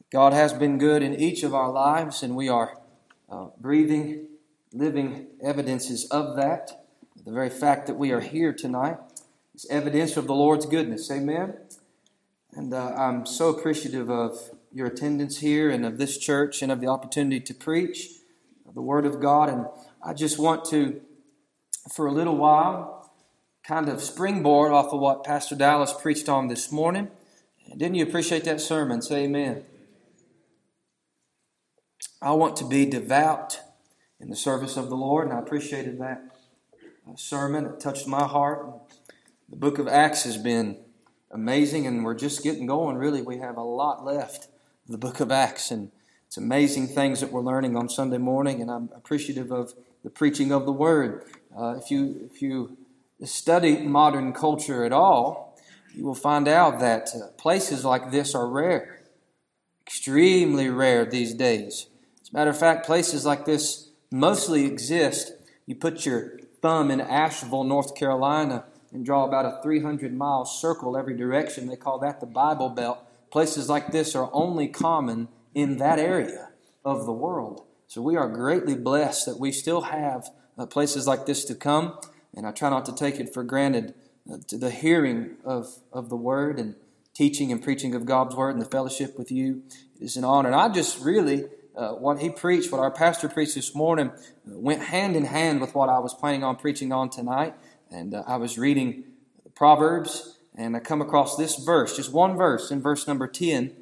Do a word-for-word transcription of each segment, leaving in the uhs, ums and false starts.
God has been good in each of our lives, and we are uh, breathing, living evidences of that. The very fact that we are here tonight is evidence of the Lord's goodness. Amen? And uh, I'm so appreciative of your attendance here and of this church and of the opportunity to preach the Word of God. And I just want to, for a little while, kind of springboard off of what Pastor Dallas preached on this morning. Didn't you appreciate that sermon? Say amen. I want to be devout in the service of the Lord, and I appreciated that sermon. It touched my heart. The book of Acts has been amazing, and we're just getting going. Really, we have a lot left of the book of Acts, and it's amazing things that we're learning on Sunday morning, and I'm appreciative of the preaching of the Word. Uh, if you if you study modern culture at all, you will find out that uh, places like this are rare, extremely rare these days. As a matter of fact, places like this mostly exist. You put your thumb in Asheville, North Carolina, and draw about a three hundred mile circle every direction. They call that the Bible Belt. Places like this are only common in that area of the world. So we are greatly blessed that we still have uh, places like this to come, and I try not to take it for granted. Uh, to the hearing of, of the Word and teaching and preaching of God's Word and the fellowship with you is an honor. And I just really, uh, what he preached, what our pastor preached this morning, uh, went hand in hand with what I was planning on preaching on tonight. And uh, I was reading the Proverbs, and I come across this verse, just one verse in verse number ten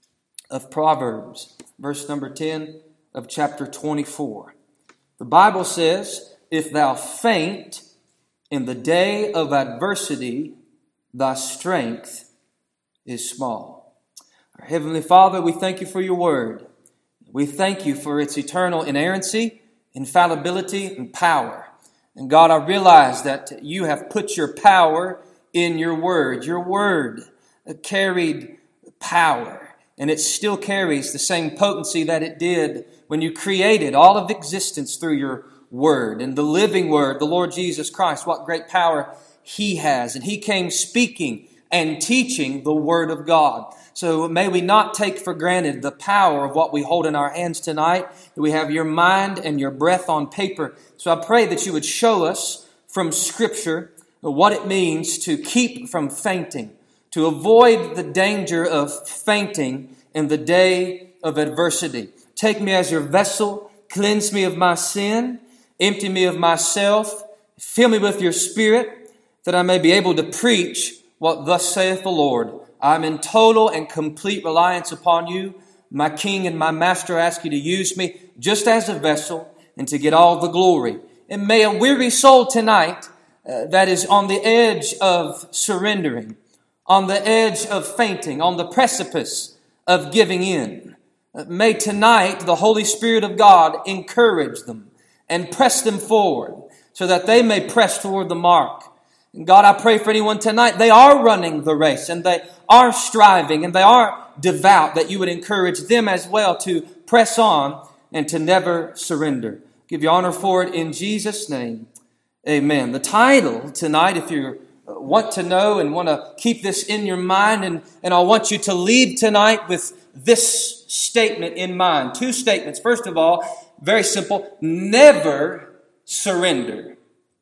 of Proverbs, verse number ten of chapter twenty-four. The Bible says, "If thou faint in the day of adversity, thy strength is small." Our Heavenly Father, we thank you for your word. We thank you for its eternal inerrancy, infallibility, and power. And God, I realize that you have put your power in your word. Your word carried power, and it still carries the same potency that it did when you created all of existence through your Word, and the living Word, the Lord Jesus Christ. What great power He has. And He came speaking and teaching the Word of God. So may we not take for granted the power of what we hold in our hands tonight. That we have your mind and your breath on paper. So I pray that you would show us from Scripture what it means to keep from fainting, to avoid the danger of fainting in the day of adversity. Take me as your vessel, cleanse me of my sin, empty me of myself, fill me with your Spirit, that I may be able to preach what thus saith the Lord. I'm in total and complete reliance upon you. My King and my Master, I ask you to use me just as a vessel and to get all the glory. And may a weary soul tonight uh, that is on the edge of surrendering, on the edge of fainting, on the precipice of giving in, uh, may tonight the Holy Spirit of God encourage them and press them forward so that they may press toward the mark. And God, I pray for anyone tonight, they are running the race and they are striving and they are devout, that you would encourage them as well to press on and to never surrender. Give you honor for it in Jesus' name. Amen. The title tonight, if you want to know and want to keep this in your mind, and, and I want you to leave tonight with this statement in mind. Two statements. First of all, very simple. Never surrender.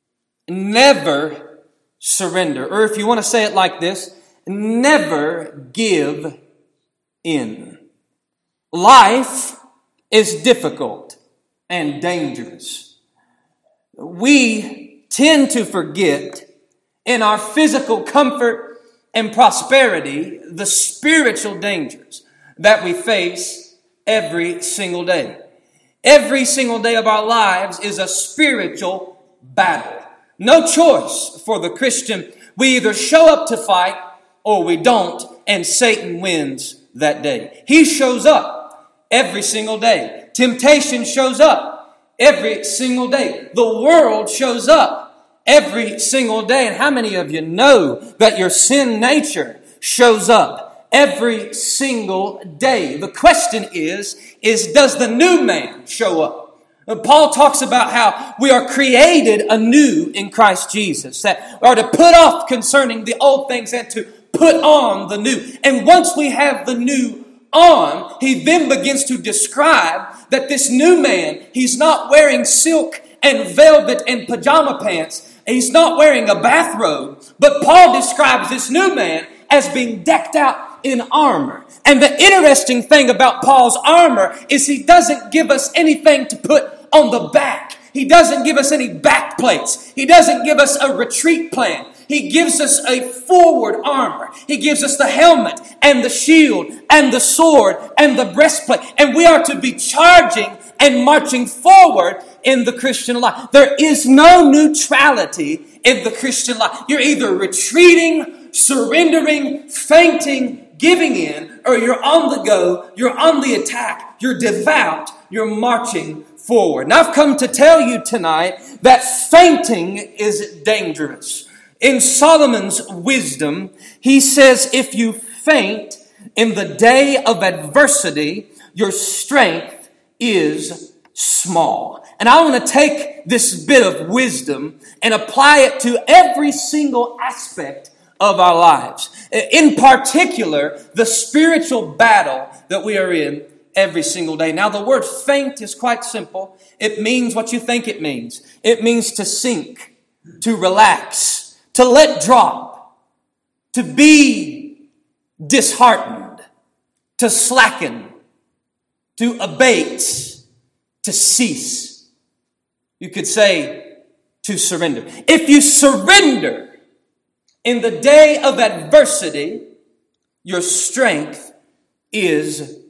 Never surrender. Or if you want to say it like this, never give in. Life is difficult and dangerous. We tend to forget in our physical comfort and prosperity the spiritual dangers that we face every single day. Every single day of our lives is a spiritual battle. No choice for the Christian. We either show up to fight or we don't, and Satan wins that day. He shows up every single day. Temptation shows up every single day. The world shows up every single day. And how many of you know that your sin nature shows up every single day? The question is, is does the new man show up? Paul talks about how we are created anew in Christ Jesus, that we are to put off concerning the old things and to put on the new. And once we have the new on, he then begins to describe that this new man, he's not wearing silk and velvet and pajama pants. He's not wearing a bathrobe. But Paul describes this new man as being decked out in armor. And the interesting thing about Paul's armor is he doesn't give us anything to put on the back. He doesn't give us any back plates. He doesn't give us a retreat plan. He gives us a forward armor. He gives us the helmet and the shield and the sword and the breastplate. And we are to be charging and marching forward in the Christian life. There is no neutrality in the Christian life. You're either retreating, surrendering, fainting, giving in, or you're on the go, you're on the attack, you're devout, you're marching forward. And I've come to tell you tonight that fainting is dangerous. In Solomon's wisdom, he says, if you faint in the day of adversity, your strength is small. And I want to take this bit of wisdom and apply it to every single aspect of our lives. In particular, the spiritual battle that we are in every single day. Now, the word faint is quite simple. It means what you think it means. It means to sink, to relax, to let drop, to be disheartened, to slacken, to abate, to cease. You could say to surrender. If you surrender in the day of adversity, your strength is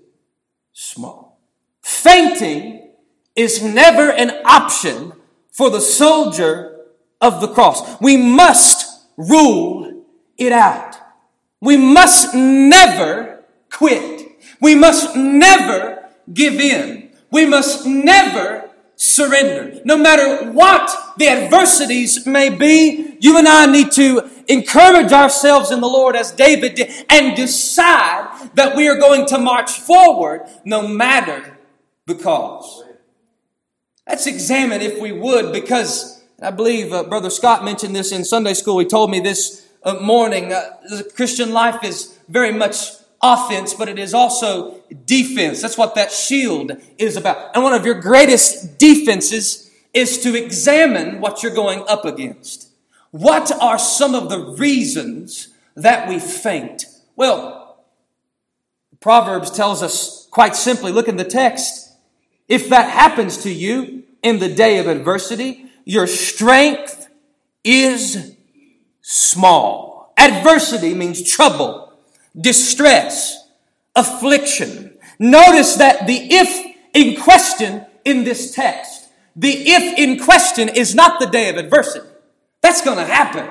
small. Fainting is never an option for the soldier of the cross. We must rule it out. We must never quit. We must never give in. We must never surrender. No matter what the adversities may be, you and I need to encourage ourselves in the Lord as David did and decide that we are going to march forward no matter the cause. Let's examine, if we would, because I believe uh, Brother Scott mentioned this in Sunday school. He told me this uh, morning. Uh, the Christian life is very much offense, but it is also defense. That's what that shield is about. And one of your greatest defenses is to examine what you're going up against. What are some of the reasons that we faint? Well, Proverbs tells us quite simply, look in the text. If that happens to you in the day of adversity, your strength is small. Adversity means trouble, distress, affliction. Notice that the if in question in this text, the if in question is not the day of adversity. That's going to happen.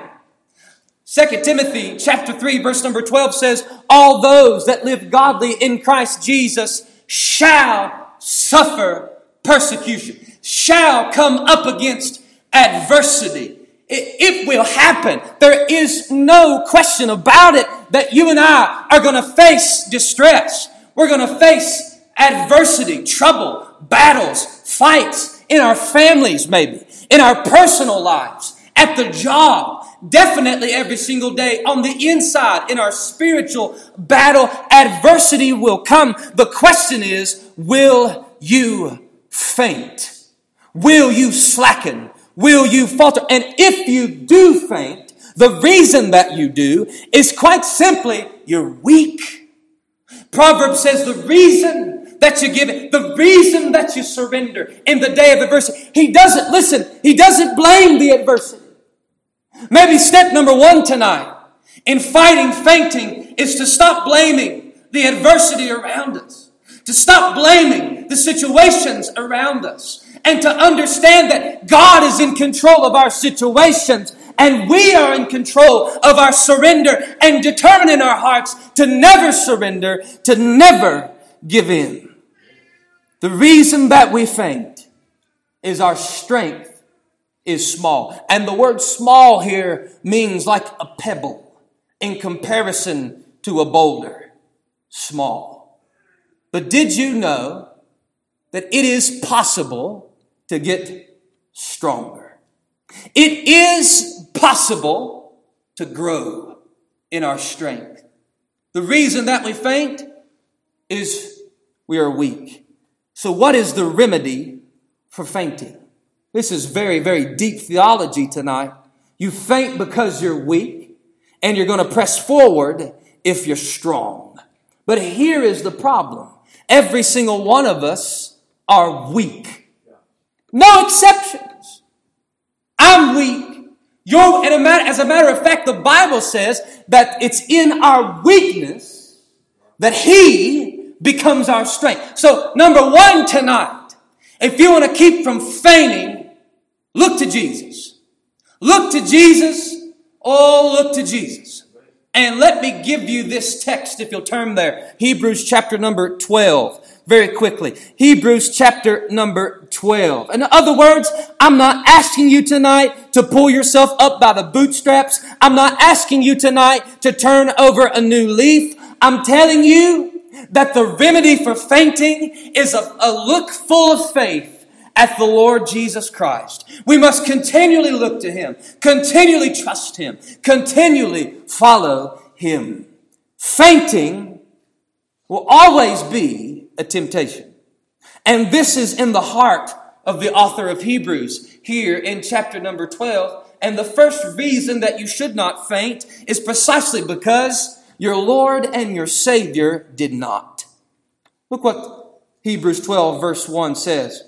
Second Timothy chapter three, verse number twelve says, all those that live godly in Christ Jesus shall suffer persecution, shall come up against adversity. It, it will happen. There is no question about it that you and I are going to face distress. We're going to face adversity, trouble, battles, fights in our families maybe, in our personal lives, at the job, definitely every single day on the inside, in our spiritual battle, adversity will come. The question is, will you faint? Will you slacken? Will you falter? And if you do faint, the reason that you do is quite simply you're weak. Proverbs says the reason that you give it, the reason that you surrender in the day of adversity, he doesn't, listen, he doesn't blame the adversity. Maybe step number one tonight in fighting fainting is to stop blaming the adversity around us, to stop blaming the situations around us, and to understand that God is in control of our situations and we are in control of our surrender, and determine in our hearts to never surrender, to never give in. The reason that we faint is our strength is small. And the word small here means like a pebble in comparison to a boulder. Small. But did you know that it is possible to get stronger? It is possible to grow in our strength. The reason that we faint is we are weak. So what is the remedy for fainting? This is very, very deep theology tonight. You faint because you're weak, and you're going to press forward if you're strong. But here is the problem. Every single one of us are weak. No exceptions. I'm weak. You're, and as a matter of fact, the Bible says that it's in our weakness that He becomes our strength. So, number one tonight, if you want to keep from fainting, look to Jesus. Look to Jesus. Oh, look to Jesus. And let me give you this text, if you'll turn there. Hebrews chapter number twelve. Very quickly. Hebrews chapter number twelve. In other words, I'm not asking you tonight to pull yourself up by the bootstraps. I'm not asking you tonight to turn over a new leaf. I'm telling you that the remedy for fainting is a, a look full of faith at the Lord Jesus Christ. We must continually look to Him, continually trust Him, continually follow Him. Fainting will always be a temptation. And this is in the heart of the author of Hebrews here in chapter number twelve. And the first reason that you should not faint is precisely because your Lord and your Savior did not. Look what Hebrews twelve verse one says.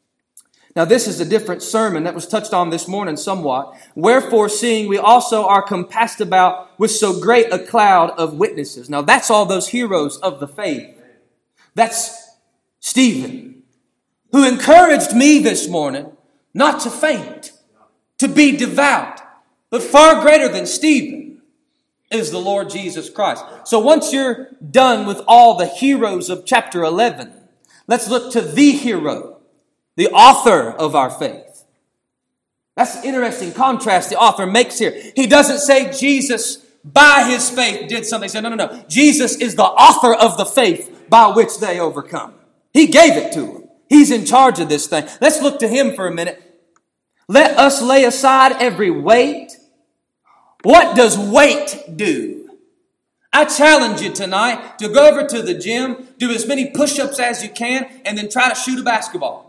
Now this is a different sermon that was touched on this morning somewhat. Wherefore, seeing we also are compassed about with so great a cloud of witnesses. Now that's all those heroes of the faith. That's Stephen, who encouraged me this morning not to faint, to be devout. But far greater than Stephen is the Lord Jesus Christ. So once you're done with all the heroes of chapter eleven, let's look to the hero, the author of our faith. That's an interesting contrast the author makes here. He doesn't say Jesus, by His faith, did something. He said, no, no, no. Jesus is the author of the faith by which they overcome. He gave it to them. He's in charge of this thing. Let's look to Him for a minute. Let us lay aside every weight. What does weight do? I challenge you tonight to go over to the gym, do as many push-ups as you can, and then try to shoot a basketball.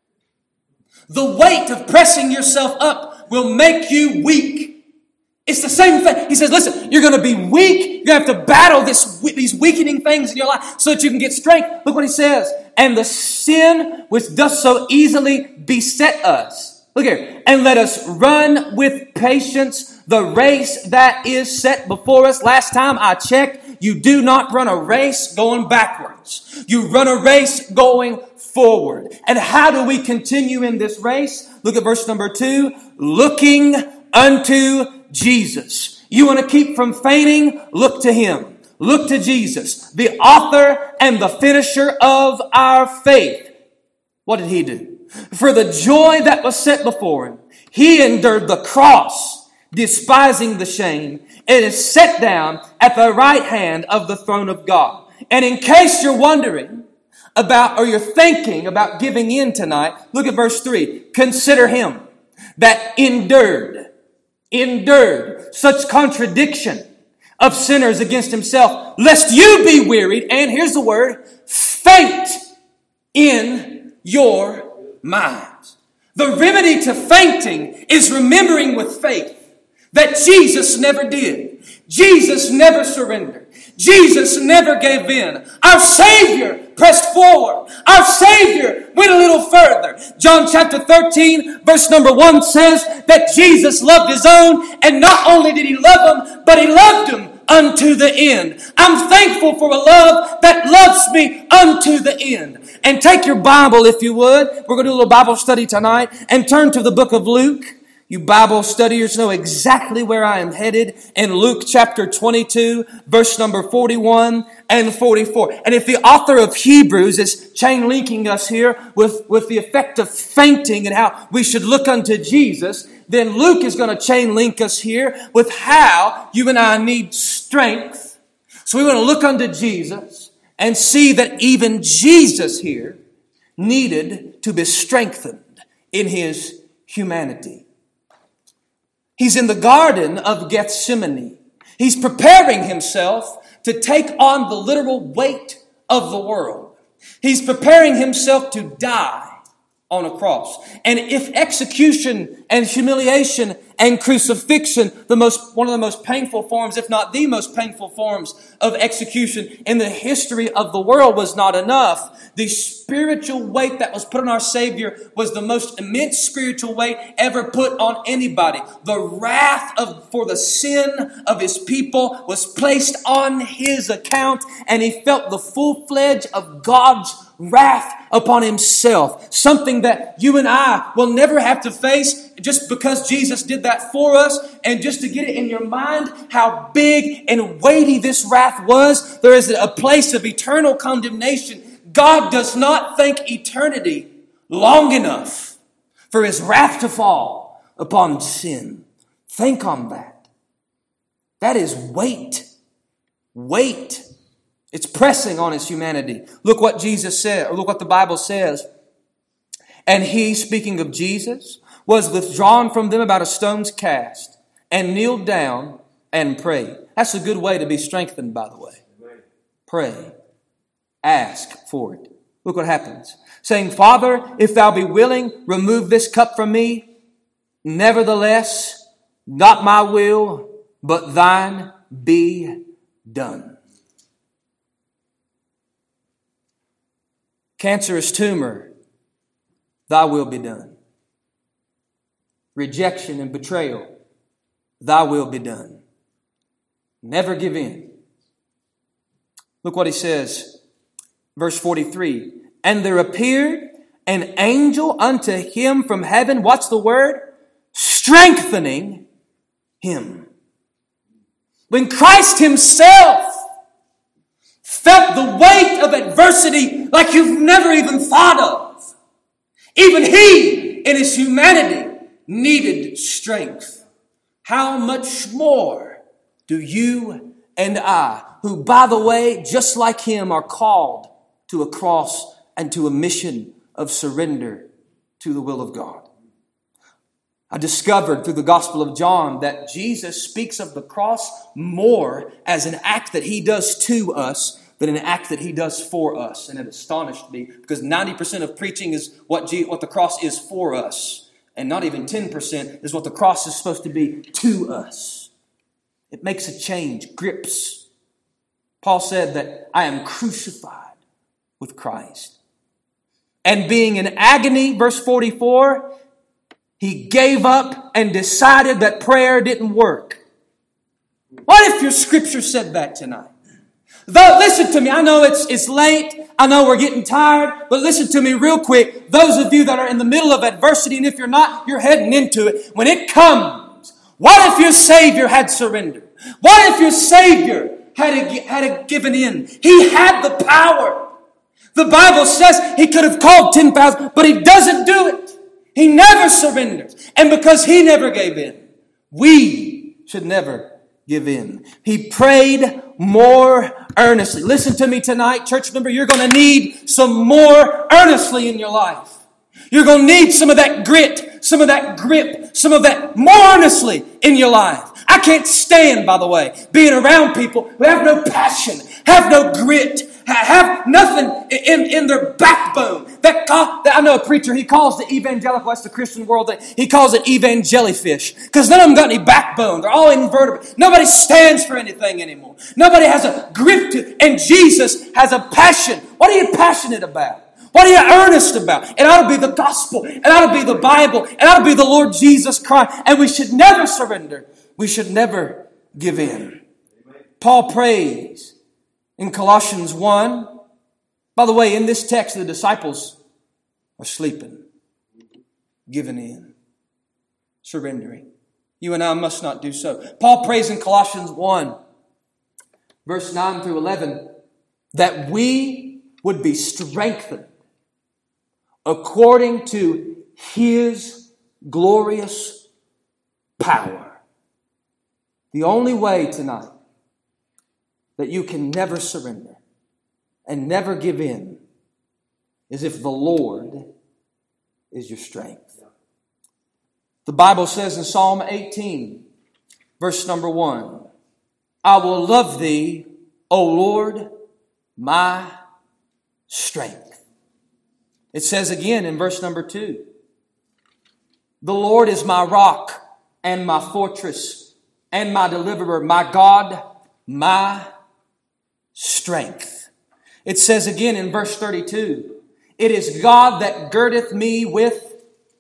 The weight of pressing yourself up will make you weak. It's the same thing. He says, listen, you're going to be weak. You're going to have to battle this, these weakening things in your life so that you can get strength. Look what he says. And the sin which does so easily beset us. Look here. And let us run with patience the race that is set before us. Last time I checked, you do not run a race going backwards. You run a race going forward. And how do we continue in this race? Look at verse number two. Looking unto Jesus. You want to keep from fainting? Look to Him. Look to Jesus, the author and the finisher of our faith. What did He do? For the joy that was set before Him, He endured the cross, despising the shame, and is set down at the right hand of the throne of God. And in case you're wondering about, or you're thinking about giving in tonight, look at verse three. Consider Him that endured, endured such contradiction of sinners against Himself, lest you be wearied, and here's the word, faint in your minds. The remedy to fainting is remembering with faith that Jesus never did. Jesus never surrendered. Jesus never gave in. Our Savior pressed forward. Our Savior went a little further. John chapter thirteen, verse number one says that Jesus loved His own, and not only did He love them, but He loved them unto the end. I'm thankful for a love that loves me unto the end. And take your Bible, if you would. We're going to do a little Bible study tonight, and turn to the book of Luke. You Bible studiers know exactly where I am headed in Luke chapter twenty-two, verse number forty-one and forty-four. And if the author of Hebrews is chain linking us here with, with the effect of fainting and how we should look unto Jesus, then Luke is going to chain link us here with how you and I need strength. So we want to look unto Jesus and see that even Jesus here needed to be strengthened in His humanity. He's in the Garden of Gethsemane. He's preparing Himself to take on the literal weight of the world. He's preparing himself to die on a cross. And if execution and humiliation and crucifixion, the most, one of the most painful forms, if not the most painful forms of execution in the history of the world was not enough, the spiritual weight that was put on our Savior was the most immense spiritual weight ever put on anybody. The wrath of, for the sin of His people was placed on His account, and He felt the full fledged of God's wrath upon Himself. Something that you and I will never have to face just because Jesus did that for us. And just to get it in your mind how big and weighty this wrath was, there is a place of eternal condemnation. God does not think eternity long enough for His wrath to fall upon sin. Think on that. That is weight. Weight. It's pressing on His humanity. Look what Jesus said, or look what the Bible says. And He, speaking of Jesus, was withdrawn from them about a stone's cast, and kneeled down and prayed. That's a good way to be strengthened, by the way. Pray. Ask for it. Look what happens. Saying, Father, if Thou be willing, remove this cup from me. Nevertheless, not my will, but Thine be done. Cancerous tumor, Thy will be done. Rejection and betrayal, Thy will be done. Never give in. Look what He says, verse forty-three. And there appeared an angel unto him from heaven. What's the word? Strengthening him. When Christ Himself felt the weight of adversity like you've never even thought of, even He, in His humanity, needed strength. How much more do you and I, who, by the way, just like Him, are called to a cross and to a mission of surrender to the will of God? I discovered through the Gospel of John that Jesus speaks of the cross more as an act that He does to us than an act that He does for us. And it astonished me, because ninety percent of preaching is what, G- what the cross is for us. And not even ten percent is what the cross is supposed to be to us. It makes a change, grips. Paul said that I am crucified with Christ. And being in agony, verse forty-four, He gave up and decided that prayer didn't work. What if your scripture said that tonight? Though, listen to me, I know it's, it's late, I know we're getting tired, but listen to me real quick. Those of you that are in the middle of adversity, and if you're not, you're heading into it. When it comes, what if your Savior had surrendered? What if your Savior had, had given in? He had the power. The Bible says He could have called ten thousand, but He doesn't do it. He never surrenders. And because He never gave in, we should never give in. He prayed more earnestly. Listen to me tonight, church member. You're going to need some more earnestly in your life. You're going to need some of that grit, some of that grip, some of that more earnestly in your life. I can't stand, by the way, being around people who have no passion, have no grit, have nothing in, in their backbone. That, call, that I know a preacher, he calls the evangelical, that's the Christian world, he calls it evangelifish. Because none of them got any backbone. They're all invertebrate. Nobody stands for anything anymore. Nobody has a grip to, and Jesus has a passion. What are you passionate about? What are you earnest about? It ought to be the gospel. It ought to be the Bible. It ought to be the Lord Jesus Christ. And we should never surrender. We should never give in. Paul prays in Colossians one. By the way, in this text, the disciples are sleeping, giving in, surrendering. You and I must not do so. Paul prays in Colossians one, verse nine through eleven, that we would be strengthened according to His glorious power. The only way tonight that you can never surrender and never give in is if the Lord is your strength. The Bible says in Psalm eighteen, verse number one, I will love Thee, O Lord, my strength. It says again in verse number two, the Lord is my rock and my fortress and my deliverer, my God, my strength. It says again in verse thirty-two, it is God that girdeth me with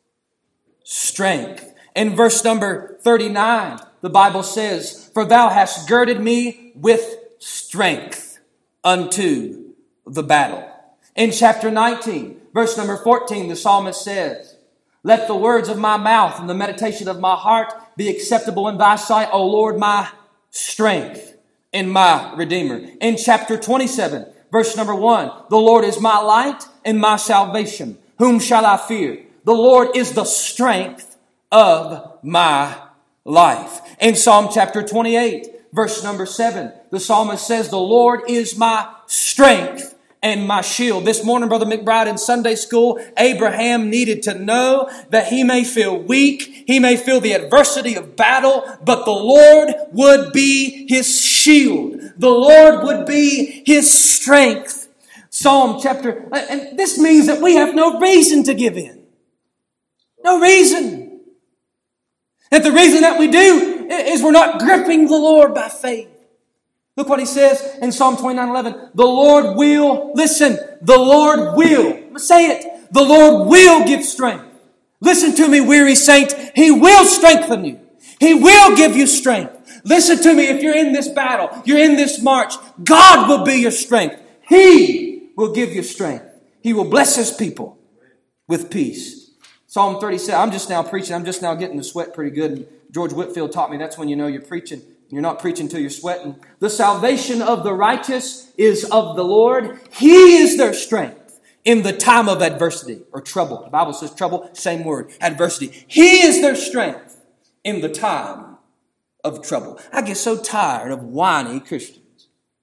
strength. In verse number thirty-nine, the Bible says, for thou hast girded me with strength unto the battle. In chapter nineteen, verse number fourteen, the psalmist says, let the words of my mouth and the meditation of my heart be acceptable in thy sight, O Lord, my strength and my Redeemer. In chapter twenty-seven, verse number one, the Lord is my light and my salvation. Whom shall I fear? The Lord is the strength of my life. In Psalm chapter twenty-eight, verse number seven, the psalmist says, the Lord is my strength and my shield. This morning, Brother McBride, in Sunday school, Abraham needed to know that he may feel weak, he may feel the adversity of battle, but the Lord would be his shield. The Lord would be his strength. Psalm chapter, and this means that we have no reason to give in. No reason. And the reason that we do is we're not gripping the Lord by faith. Look what he says in Psalm twenty-nine eleven. The Lord will, listen, the Lord will, say it, the Lord will give strength. Listen to me, weary saint. He will strengthen you. He will give you strength. Listen to me, if you're in this battle, you're in this march, God will be your strength. He will give you strength. He will bless his people with peace. Psalm thirty-seven, I'm just now preaching, I'm just now getting the sweat pretty good. And George Whitfield taught me that's when you know you're preaching. You're not preaching till you're sweating. The salvation of the righteous is of the Lord. He is their strength in the time of adversity or trouble. The Bible says trouble, same word, adversity. He is their strength in the time of trouble. I get so tired of whiny Christians.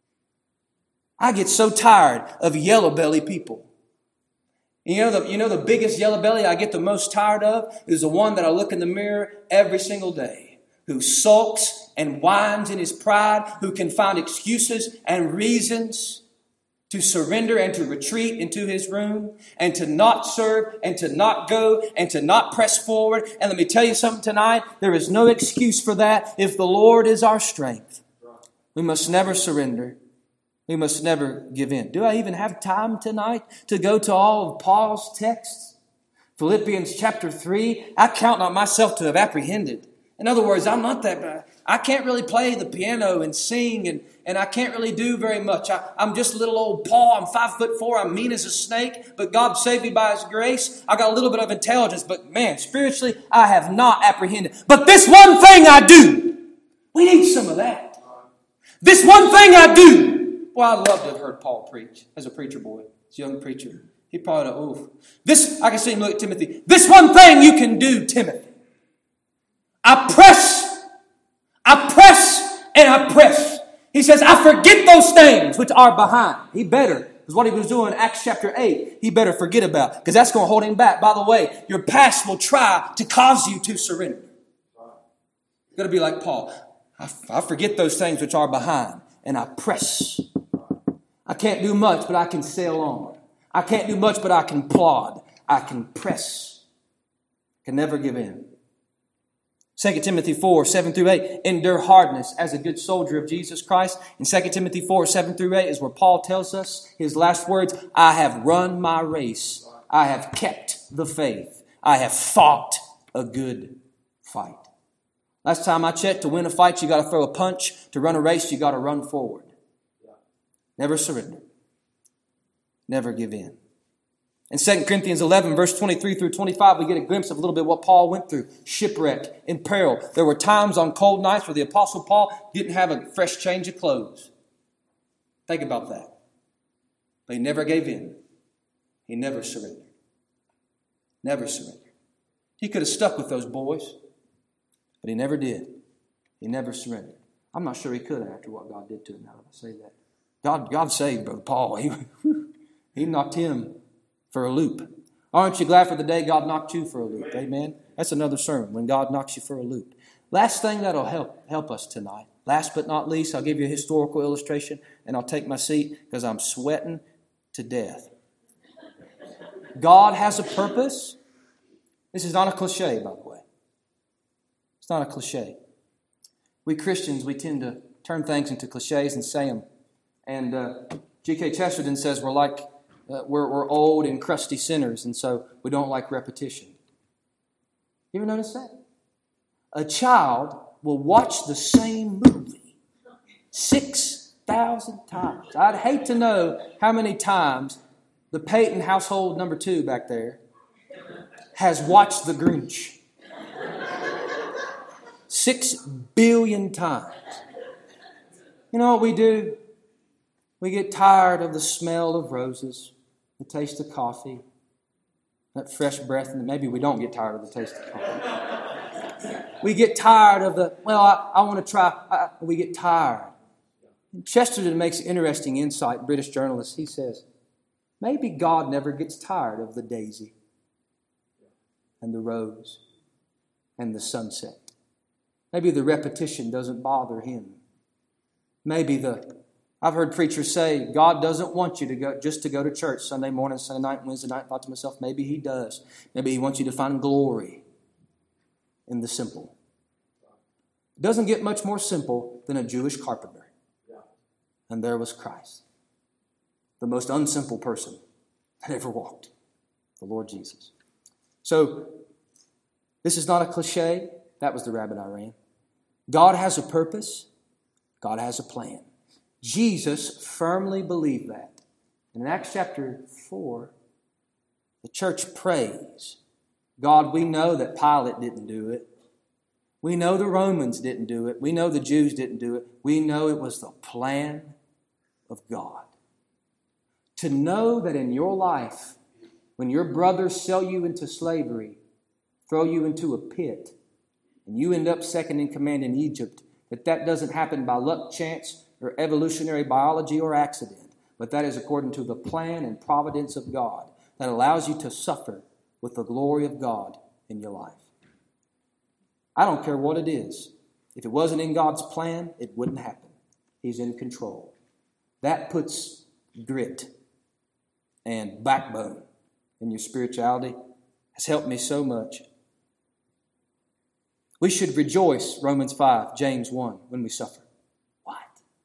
I get so tired of yellow belly people. You know the, you know the biggest yellow belly I get the most tired of is the one that I look in the mirror every single day, who sulks and whines in his pride, who can find excuses and reasons to surrender and to retreat into his room and to not serve and to not go and to not press forward. And let me tell you something tonight, there is no excuse for that if the Lord is our strength. We must never surrender. We must never give in. Do I even have time tonight to go to all of Paul's texts? Philippians chapter three, I count not myself to have apprehended. In other words, I'm not that bad. I can't really play the piano and sing, and, and I can't really do very much. I, I'm just little old Paul. I'm five foot four. I'm mean as a snake, but God saved me by his grace. I got a little bit of intelligence, but man, spiritually, I have not apprehended. But this one thing I do, we need some of that. This one thing I do. Well, I love to have heard Paul preach as a preacher boy, as a young preacher. He probably, oh, this, I can see him look at Timothy. This one thing you can do, Timothy. I press, I press, and I press. He says, I forget those things which are behind. He better, because what he was doing in Acts chapter eight, he better forget about, because that's going to hold him back. By the way, your past will try to cause you to surrender. You've got to be like Paul. I, I forget those things which are behind, and I press. I can't do much, but I can sail on. I can't do much, but I can plod. I can press. I can never give in. Second Timothy four, seven through eight, endure hardness as a good soldier of Jesus Christ. And Second Timothy four, seven through eight is where Paul tells us his last words, I have run my race. I have kept the faith. I have fought a good fight. Last time I checked, to win a fight, you got to throw a punch. To run a race, you got to run forward. Never surrender. Never give in. In Second Corinthians eleven, verse twenty-three through twenty-five, we get a glimpse of a little bit what Paul went through. Shipwreck, in peril. There were times on cold nights where the Apostle Paul didn't have a fresh change of clothes. Think about that. But he never gave in. He never surrendered. Never surrendered. He could have stuck with those boys, but he never did. He never surrendered. I'm not sure he could after what God did to him. Now that I say that. God, God saved Brother Paul. He, he knocked him for a loop. Aren't you glad for the day God knocked you for a loop? Amen. That's another sermon, when God knocks you for a loop. Last thing that'll help help us tonight. Last but not least, I'll give you a historical illustration, and I'll take my seat because I'm sweating to death. God has a purpose. This is not a cliche, by the way. It's not a cliche. We Christians, we tend to turn things into cliches and say them. And uh, G K Chesterton says we're like, uh, we're, we're old and crusty sinners, and so we don't like repetition. You ever notice that? A child will watch the same movie six thousand times. I'd hate to know how many times the Peyton household number two back there has watched The Grinch. Six billion times. You know what we do? We get tired of the smell of roses, the taste of coffee, that fresh breath, and maybe we don't get tired of the taste of coffee. We get tired of the, well, I, I want to try, I, we get tired. Chesterton makes an interesting insight, British journalist. He says, maybe God never gets tired of the daisy and the rose and the sunset. Maybe the repetition doesn't bother him. Maybe the, I've heard preachers say, God doesn't want you to go just to go to church Sunday morning, Sunday night, Wednesday night. I thought to myself, maybe he does. Maybe he wants you to find glory in the simple. It doesn't get much more simple than a Jewish carpenter. And there was Christ, the most unsimple person that ever walked, the Lord Jesus. So, this is not a cliche. That was the rabbit I ran. God has a purpose. God has a plan. Jesus firmly believed that. In Acts chapter four, the church prays, God, we know that Pilate didn't do it. We know the Romans didn't do it. We know the Jews didn't do it. We know it was the plan of God. To know that in your life, when your brothers sell you into slavery, throw you into a pit, and you end up second in command in Egypt, that that doesn't happen by luck, chance, or evolutionary biology or accident, but that is according to the plan and providence of God that allows you to suffer with the glory of God in your life. I don't care what it is. If it wasn't in God's plan, it wouldn't happen. He's in control. That puts grit and backbone in your spirituality. Has helped me so much. We should rejoice, Romans five, James one, when we suffer. What?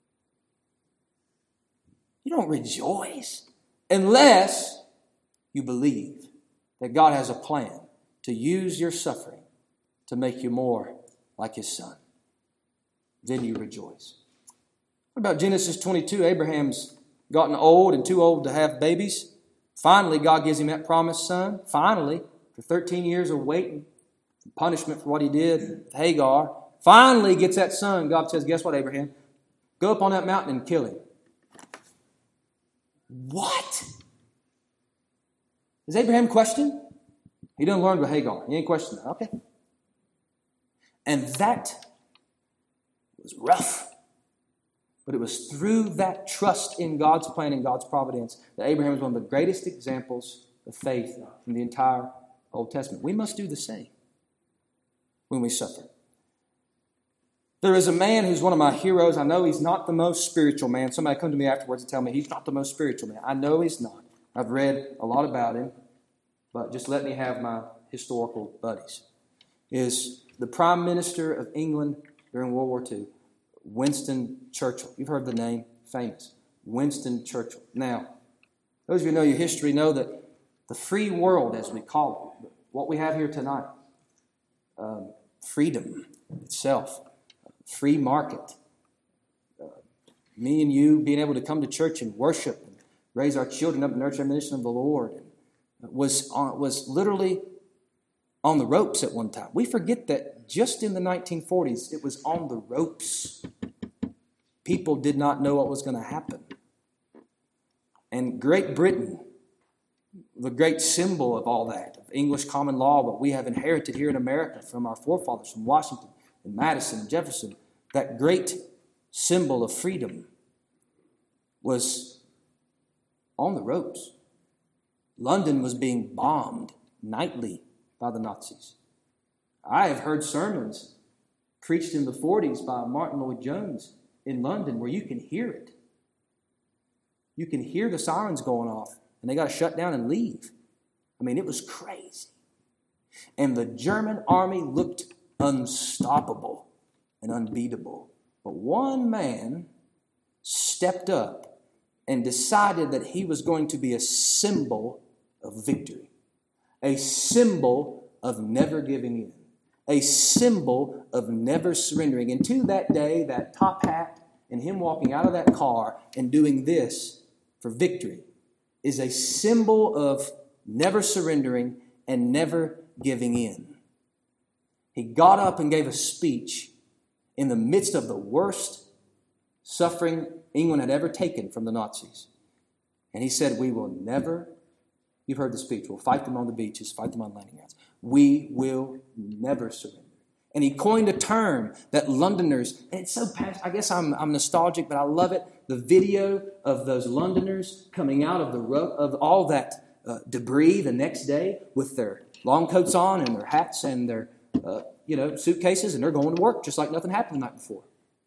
You don't rejoice unless you believe that God has a plan to use your suffering to make you more like His Son. Then you rejoice. What about Genesis twenty-two? Abraham's gotten old and too old to have babies. Finally, God gives him that promised son. Finally, for thirteen years of waiting, punishment for what he did with Hagar. Finally gets that son. God says, guess what, Abraham? Go up on that mountain and kill him. What? Does Abraham question? He didn't learn with Hagar. He ain't questioning that. Okay. And that was rough. But it was through that trust in God's plan and God's providence that Abraham is one of the greatest examples of faith in the entire Old Testament. We must do the same when we suffer. There is a man who's one of my heroes. I know he's not the most spiritual man. Somebody come to me afterwards and tell me he's not the most spiritual man. I know he's not. I've read a lot about him, but just let me have my historical buddies. Is the Prime Minister of England during World War Two, Winston Churchill. You've heard the name, famous. Winston Churchill. Now, those of you who know your history know that the free world, as we call it, what we have here tonight, um, freedom itself, free market, uh, me and you being able to come to church and worship and raise our children up in nurture and admonition of the Lord, and was on, was literally on the ropes at one time. We forget that just in the nineteen forties, it was on the ropes. People did not know what was going to happen. And Great Britain, the great symbol of all that, of English common law, what we have inherited here in America from our forefathers, from Washington and Madison and Jefferson, that great symbol of freedom was on the ropes. London was being bombed nightly by the Nazis. I have heard sermons preached in the forties by Martin Lloyd-Jones in London where you can hear it. You can hear the sirens going off, and they got to shut down and leave I mean, it was crazy. And the German army looked unstoppable and unbeatable. But one man stepped up and decided that he was going to be a symbol of victory, a symbol of never giving in, a symbol of never surrendering. And to that day, that top hat and him walking out of that car and doing this for victory is a symbol of never surrendering and never giving in. He got up and gave a speech in the midst of the worst suffering England had ever taken from the Nazis. And he said, we will never, you've heard the speech, we'll fight them on the beaches, fight them on landing grounds. We will never surrender. And he coined a term that Londoners, and it's so passionate, I guess I'm, I'm nostalgic, but I love it. The video of those Londoners coming out of the ro- of all that uh, debris the next day with their long coats on and their hats and their uh, you know suitcases, and they're going to work just like nothing happened the night before.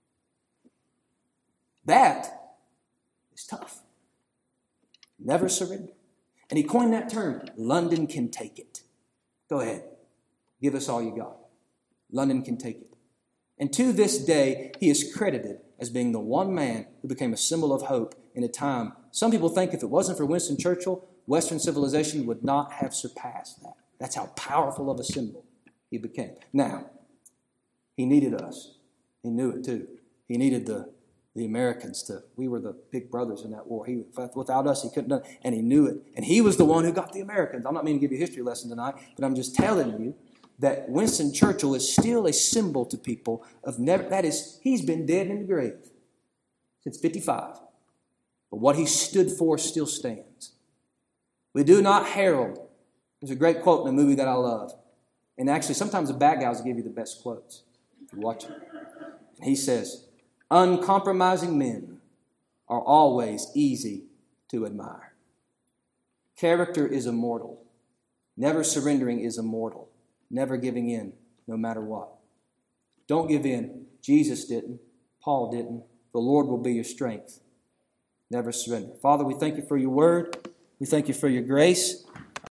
That is tough. Never surrender. And he coined that term, London can take it. Go ahead. Give us all you got. London can take it. And to this day, he is credited as being the one man who became a symbol of hope in a time. Some people think if it wasn't for Winston Churchill, Western civilization would not have surpassed that. That's how powerful of a symbol he became. Now, he needed us. He knew it too. He needed the, the Americans to, we were the big brothers in that war. He, without us, he couldn't have done it. And he knew it. And he was the one who got the Americans. I'm not meaning to give you a history lesson tonight, but I'm just telling you that Winston Churchill is still a symbol to people of never, that is, he's been dead in the grave since fifty-five. But what he stood for still stands. We do not herald. There's a great quote in a movie that I love. And actually, sometimes the bad guys give you the best quotes if you watch it. And he says, uncompromising men are always easy to admire. Character is immortal. Never surrendering is immortal. Never giving in, no matter what. Don't give in. Jesus didn't. Paul didn't. The Lord will be your strength. Never surrender. Father, we thank you for your word. We thank you for your grace.